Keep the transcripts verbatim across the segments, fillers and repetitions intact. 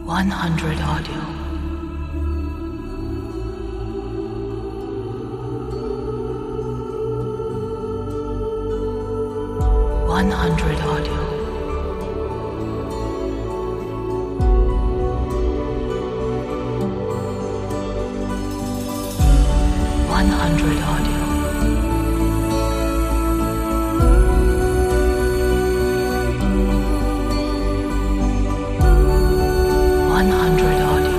one hundred audio. one hundred audio. one hundred audio. one hundred audio.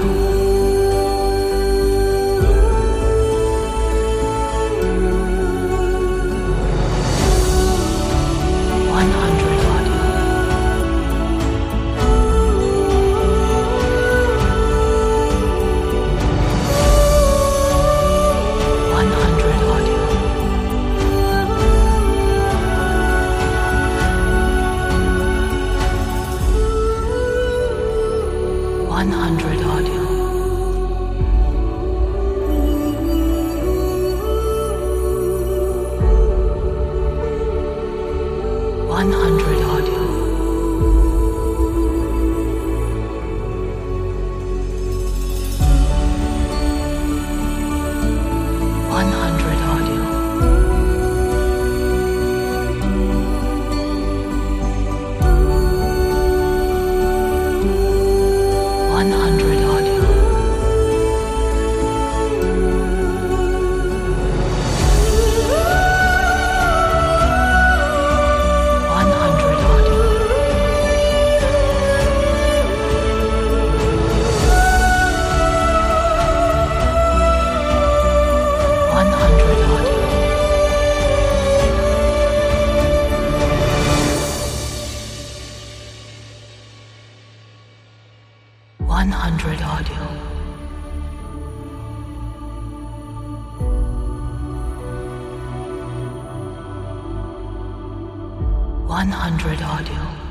one hundred audio. one hundred audio. one hundred audio. one hundred audio. one hundred audio. one hundred audio. one hundred audio. one hundred audio. one hundred audio. one hundred audio.